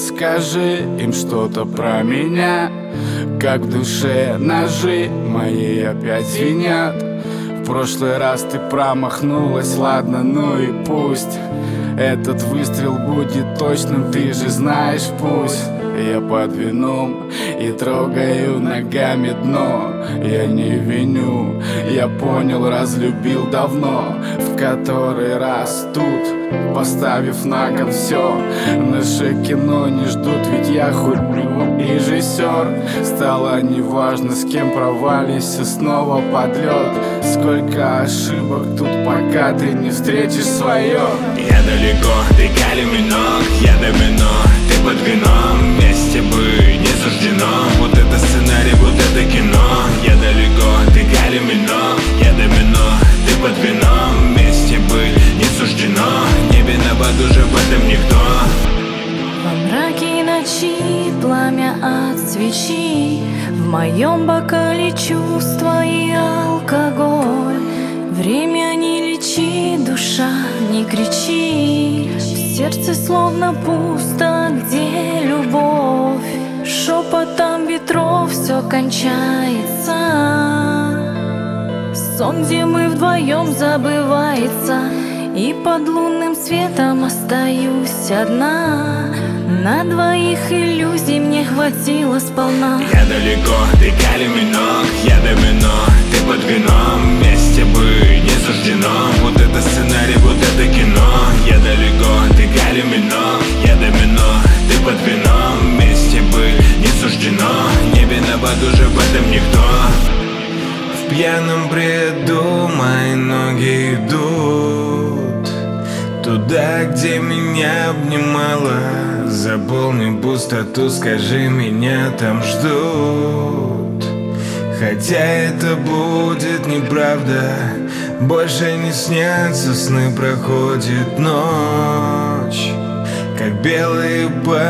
Расскажи им что-то про меня, как в душе ножи мои опять звенят. В прошлый раз ты промахнулась, ладно, ну и пусть. Этот выстрел будет точным, ты же знаешь, пусть. Я под вином и трогаю ногами дно. Я не виню, я понял, разлюбил давно. В который раз тут, поставив на кон все. Наше кино не ждут, ведь я хоть режиссер. Стало неважно, с кем провалишься снова под лед. Сколько ошибок тут, пока ты не встретишь свое. Я далеко, ты калиминок, я домино, ты под вином. Вместе быть не суждено, вот это сценарий, вот это кино. Я далеко, ты калиминок, я домино, ты под вином. Вместе быть не суждено, небе над уже в этом никто. Во мраке ночи пламя от свечи, в моем бокале чувства и алкоголь. Время не лечи, душа не кричи, в сердце словно пусто, где любовь. Шепотом ветров все кончается, сон, где мы вдвоем, забывается. И под лунным светом остаюсь одна. На двоих иллюзий мне хватило сполна. Я далеко, ты калиминок, я домино, ты под вином. Вместе быть не суждено, вот это сценарий, вот это кино. Я далеко, ты калиминок, я домино, ты под вином. Вместе быть не суждено, небе над уже в этом никто. В пьяном бреду мои ноги идут туда, где меня обнимала. Заполни пустоту, скажи, меня там ждут. Хотя это будет неправда, больше не снятся сны, проходит ночь. Как белые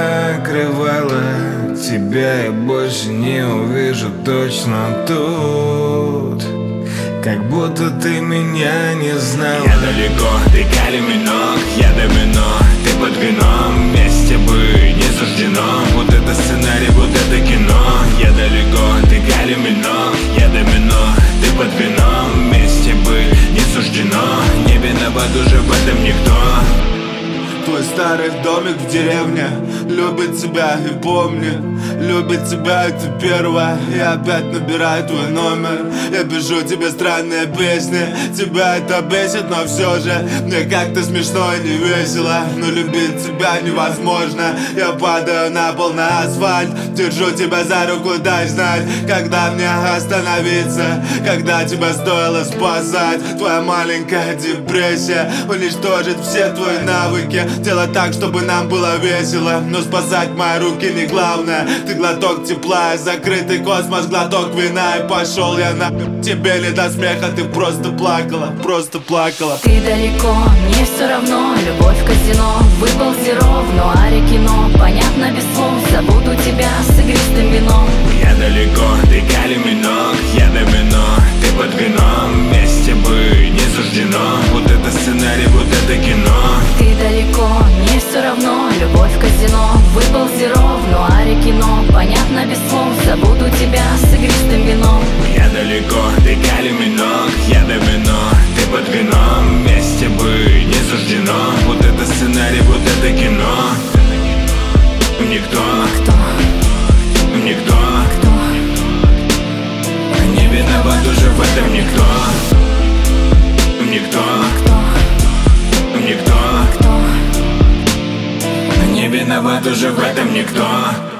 покрывала, тебя я больше не увижу точно тут. Как будто ты меня не знала. Я далеко, ты калиминок, я домино, ты под вином. Вместе быть не суждено, вот это сценарий, вот это кино. Я далеко, ты калиминок, я домино, ты под вином. Вместе быть не суждено, небе над уже в этом никто. Твой старый домик в деревне любит тебя и помнит. Любит тебя, и ты первая. Я опять набираю твой номер. Я пишу тебе странные песни. Тебя это бесит, но все же мне как-то смешно и не весело. Но любить тебя невозможно. Я падаю на пол, на асфальт. Держу тебя за руку, дай знать, когда мне остановиться, когда тебя стоило спасать. Твоя маленькая депрессия уничтожит все твои навыки. Делать так, чтобы нам было весело, но спасать мои руки не главное. Ты глоток тепла, закрытый космос, глоток вина. И пошел я на тебе не до смеха, ты просто плакала, просто плакала. Ты далеко, мне все равно, любовь в казино. Выпал зеров, в нуаре кино, понятно без слов, забуду тебя с игристым вином. Я далеко, ты калиминок, я домино, ты под вином. Вместе быть не суждено, вот это сценарий, вот это кино. Ты далеко, мне все равно, любовь в казино. Выпал зеров, в нуаре кино, понятно без слов, забуду тебя с игристым вином. Я далеко, ты калиминок, я домино, ты под вином. Вместе быть не суждено, вот это сценарий, вот это кино. Никто, никто, на небе над уже в этом никто. Никто, никто, на небе над уже в этом никто.